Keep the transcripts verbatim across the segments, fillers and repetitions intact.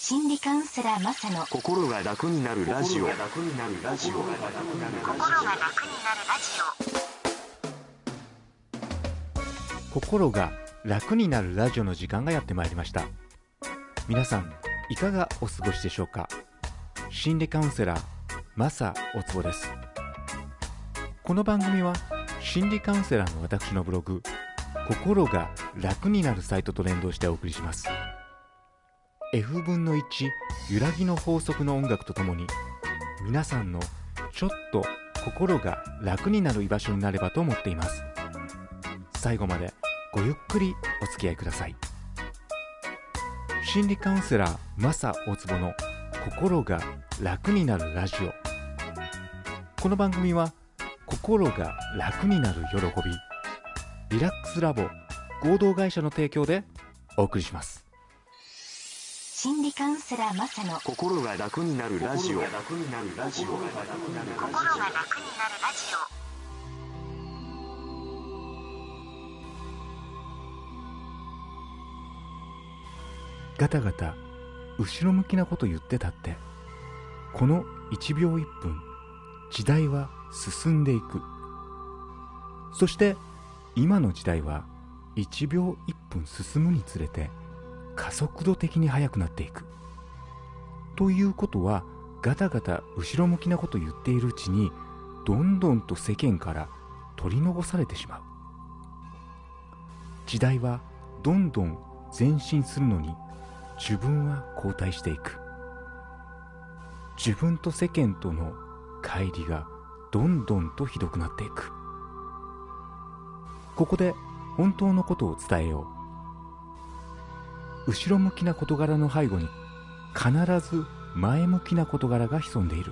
心理カウンセラーマサの心が楽になるラジオ。 心が楽になるラジオ。 心が楽になるラジオの時間がやってまいりました。皆さんいかがお過ごしでしょうか。心理カウンセラーマサおつぼです。この番組は心理カウンセラーの私のブログ心が楽になるサイトと連動してお送りします。 エフぶんのいち 揺らぎの法則の音楽とともに皆さんのちょっと心が楽になる居場所になればと思っています。最後までごゆっくりお付き合いください。心理カウンセラーマサ大坪の心が楽になるラジオ。この番組は心が楽になる喜びリラックスラボ合同会社の提供でお送りします。 心理カウンセラーマサの心が楽になるラジオ。 心が楽になるラジオ。 ガタガタ後ろ向きなこと言ってたって、このいちびょういっぷん時代は進んでいく。そして今の時代はいちびょういっぷん進むにつれて加速度的に速くなっていく。ということはガタガタ後ろ向きなこと言っているうちにどんどんと世間から取り残されてしまう。時代はどんどん前進するのに自分は後退していく。自分と世間との乖離がどんどんとひどくなっていく。ここで本当のことを伝えよう。後ろ向きな事柄の背後に必ず前向きな事柄が潜んでいる。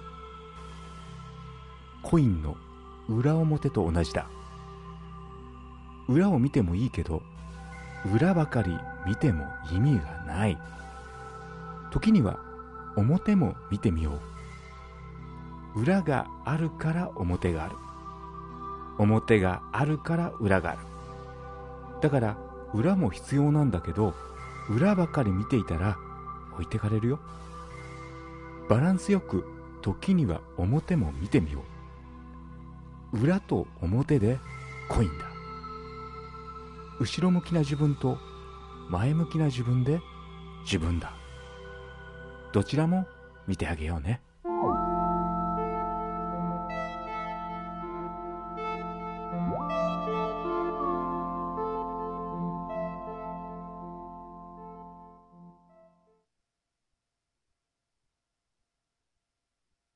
コインの裏表と同じだ。裏を見てもいいけど裏ばかり見ても意味がない。時には表も見てみよう。裏があるから表がある。表があるから裏がある。だから裏も必要なんだけど裏ばかり見ていたら置いてかれるよ。バランスよく時には表も見てみよう。裏と表でコインだ。後ろ向きな自分と前向きな自分で自分だ。どちらも見てあげようね。